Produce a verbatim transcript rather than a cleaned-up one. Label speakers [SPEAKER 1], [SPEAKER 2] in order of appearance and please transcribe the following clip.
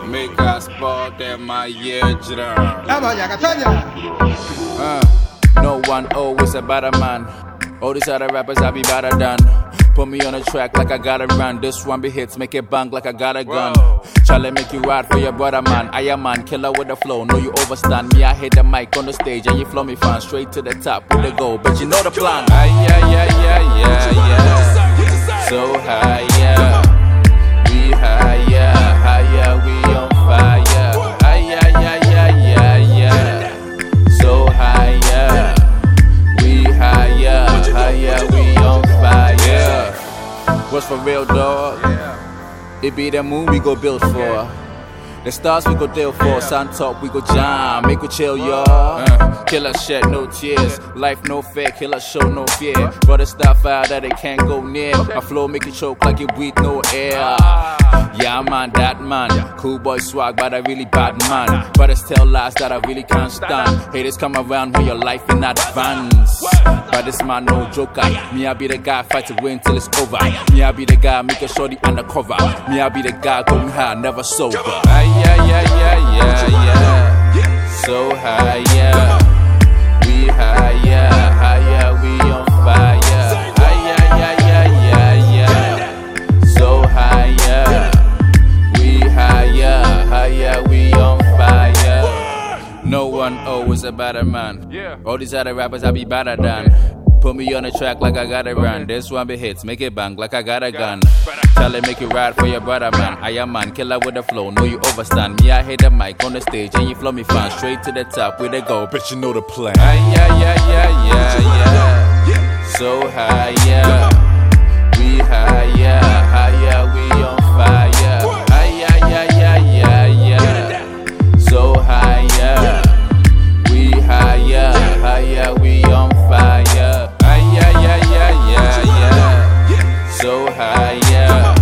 [SPEAKER 1] Make us sport them my year jira. Uh, no one always a better man. All these other rappers I be better than. Put me on a track like I gotta run. This one be hits, make it bang like I got a gun. Charlie make you ride for your brother man. I am man, killer with the flow, know you overstand. Me I hit the mic on the stage and you flow me fine. Straight to the top with the goal, but you know the plan. Ay, yeah, yeah, yeah, yeah, yeah. So high, yeah. We high, yeah, higher, we on fire. Ay, yeah, yeah, yeah, yeah, yeah. So high, yeah. We higher, higher, we on fire. What's for real, dog? It be the moon we go build for. The stars we go deal for. Sun talk we go jam. Make we chill, y'all. Uh, killer shit, no tears. Life no fair, killer show no fear. Brother style fire that it can't go near. My flow make you choke like you breathe no air. Yeah, man, that man. Cool boy swag, but I really bad man. Brothers tell lies that I really can't stand. Haters come around with your life in advance. But this man no joker. Me I be the guy fight to win till it's over. Me I be the guy making sure the undercover. Me I be the guy going high, never sober. Ay, yeah, yeah, yeah, yeah, yeah. So high, yeah. We high, yeah, higher, we on fire. Ay, yeah, yeah, yeah, yeah, yeah. So high, yeah. We higher, higher, we on fire. No one always a better man. All these other rappers I be better than. Put me on a track like I gotta run. This one be hits, make it bang like I got a gun. Charlie make you ride for your brother man. I am man, killer with the flow, know you overstand. Me I hit the mic on the stage and you flow me fine. Straight to the top with the go, bitch you know the plan. Ay, yeah, yeah, yeah, yeah, yeah. So high, yeah. We high, yeah, higher, we on fire. Ay, yeah, yeah, yeah, yeah, yeah. So high, yeah. We higher, higher, we on fire. Ay, yeah, yeah, yeah, yeah, yeah. So high, yeah.